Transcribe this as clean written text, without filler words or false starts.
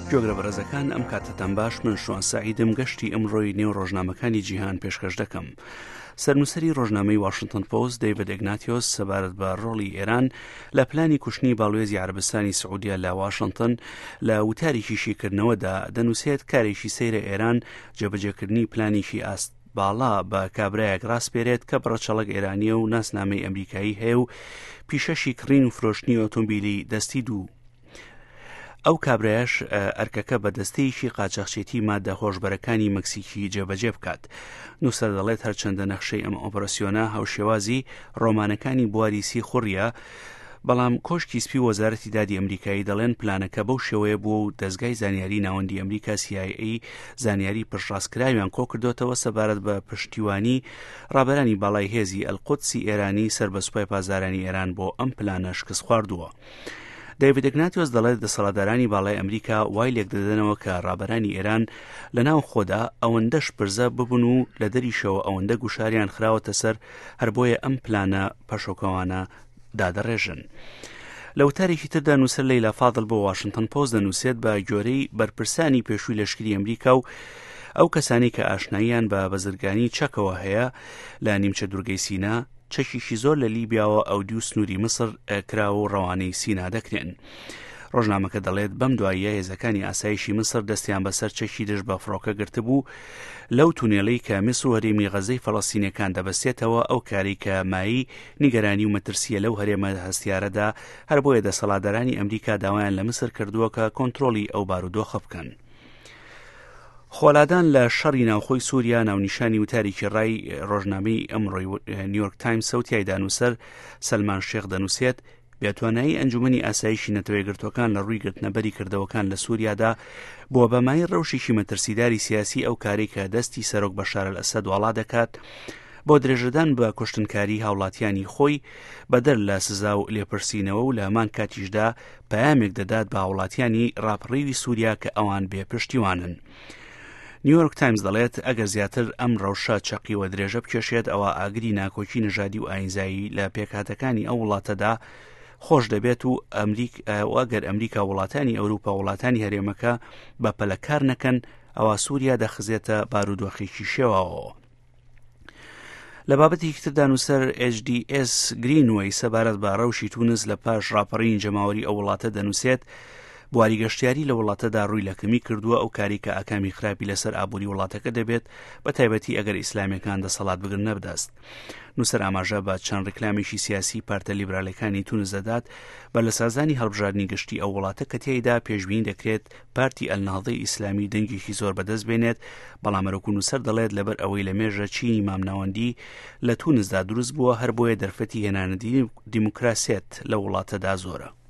جۆگرە بەڕێزەکان ئەم کاتتان باش، من شوان سعیدم گەشتی ئەمڕۆی نێو ڕۆژنامەکانی جیهان پێشکەش دەکەم. سەرنووسەری ڕۆژنامەی واشنگتن پۆست دەیڤید ئیگناتیۆس سەبارەت بە ڕۆڵی ئێران لە پلانی کوشتنی باڵوێزی عەرەبستانی سعودیە لە واشنگتن لە وتارێکی شیکردنەوەدا دەنووسێت کارێکی سەیرە ئێران جێبەجێکردنی پلانێکی ئاست باڵا بە کابرایەک ڕاستپێرێت کە بڕەچەڵک ئێرانیە و ناسنامەی ئەمریکایی هەیە و پیشەشی کڕین و فرۆشتنی ئۆتۆمبیلی دەستی دوو. ئەو کابرایەش ئەرکەکە بە دەستەیەکی قاچاقچێتی مادە هۆشبەرەکانی مەکسیکی جێبەجێ بکات. نووسەر دەڵێت هەرچەندە نەخشەی ئەم ئۆپەراسیۆنە هاوشێوازی ڕۆمانەکانی بواریسی خوڕیە، بەڵام کۆشکی سپی وەزارەتی دادی ئەمریکایی دەڵێن پلانەکە بەو شێوەیە بووە و دەستگای زانیاری ناوەندی ئەمریکا CIA زانیاری پشتڕاستکراویان کۆکردوتەوە سەبارەت بە پشتیوانی ڕابەرانی باڵای هێزی ئەلقودسی ئێرانی سەر بە سوپای پازارانی ئێران بۆ ئەم پلانە شکست خواردووە. دەیڤید ئیگناتیۆس دەڵێت دەسەڵاتدارانی باڵای ئەمریکا وای لێک دەدەنەوە کە ڕابەرانی ئێران لە ناو خۆدا ئەوەندەش پرزە ببن و لە دەریشەوە ئەوەندە گوشاریان خراوەتە سەر هەر بۆیە ئەم پلانە پەشۆکەوانە دادەڕێژن. لە وتارێکی تردا نووسەر لەیلا فاضل بۆ واشنگتن پۆست دەنووسێت بە جۆرەی بەرپرسانی پێشووی لەشکری ئەمریکا و ئەو کەسانی کە ئاشناییان بە بەزرگانی چەکەوە هەیە لە نیمچە دوورگەی سینا چەکیشی زۆر لە لیبیاوە ئەودی و سنووری مسر کراوە و ڕەوانەی سینا دەکرێن. ڕۆژنامەکە دەڵێت بەم دواییە هێزەکانی ئاسایشی مسر دەستیان بەسەر چەکی دژ بە فڕۆکە گرتبوو لەو تونێڵەی کە میسر و هەرێمی غەزەی فەڵەستینیەکان دەبەستێتەوە، ئەو کاری کە مایی نیگەرانی و مەترسیە لەو هەرێمە هەستیارەدا، هەر بۆیە دەسەڵاتدارانی ئەمریکا داوایان لە مسر کردووە کە کۆنتڕۆلی ئەو بارودۆخە بکەن. خۆلادان لە شەڕی ناوخۆی سووریا ناونیشانی وتارێکی ڕای ڕۆژنامەی ئەمڕۆی نیویۆرک تایمز سەوتیایدا نووسەر سەلمان شێخ دەنووسێت بێتوانایی ئەنجومەنی ئاسایشی نەتەوەی گرتوەکان لە ڕووی گرتنەبەری کردەوەکان لە سووریادا بۆ بەمای ڕەوشێکی مەترسیداری سیاسی ئەو کارێک کە دەستی سەرۆک بەشار ئەسەد وەڵا دەکات بۆ درێژەدان بە کوشتنکاری هاوڵاتیانی خۆی بەدەر لە سزا و لێپرسینەوە و لە هەمان کاتیشدا پەیامێک دەدات بە هاوڵاتیانی ڕاپڕێوی سووریا کە ئەوان بێپشتیوانن. نیویۆرک تایمز دەڵێت ئەگەر زیاتر ئەم ڕەوشە چەقیوە درێژە بکێشێت ئەوە ئاگری ناکۆکی نژادی و ئاینزایی لە پێکهاتەکانی ئەو وڵاتەدا خۆش دەبێت و ئەگەر ئەمریکا وڵاتانی ئەوروپا وڵاتانی هەرێمەکە بە پەلەکار نەکەن ئەوە سووریا دەخزێتە بارودۆخێکی شێواوەوە. لە بابەتێکی تردا نووسەر HDS گرینوەی سەبارەت بە ڕەوشی تونس لە پاش ڕاپەڕین جەماوەری ئەو وڵاتە دەنووسێت بواری گەشتیاری لە وڵاتەدا ڕووی لە کەمی کردووە، ئەو کاری کە ئاکامی خراپی لەسەر ئابووری وڵاتەکە دەبێت بە تایبەتی ئەگەر ئیسلامیەکان دەسەڵات بگرن نەبدەست. نووسەر ئاماژە بە چەند ڕێکلامیشی سیاسی پارتە لیبرالەکانی تونس دەدات بە لەسازانی هەڵبژاردننی گشتی ئەو وڵاتە کە تیایدا پێشبینی دەکرێت پارتی ئەلناهضەی ئیسلامی دەنگێکی زۆر بەدەست بێنێت، بەڵام ئەرۆکو نووسەر دەڵێت لەبەر ئەوەی لە مێژە چینی مامناوەندی لە تونسدا دروست بووە، هەر بۆیە دەرفەتی هێنانە دیموکراسیەت لە وڵاتەدا زۆرە.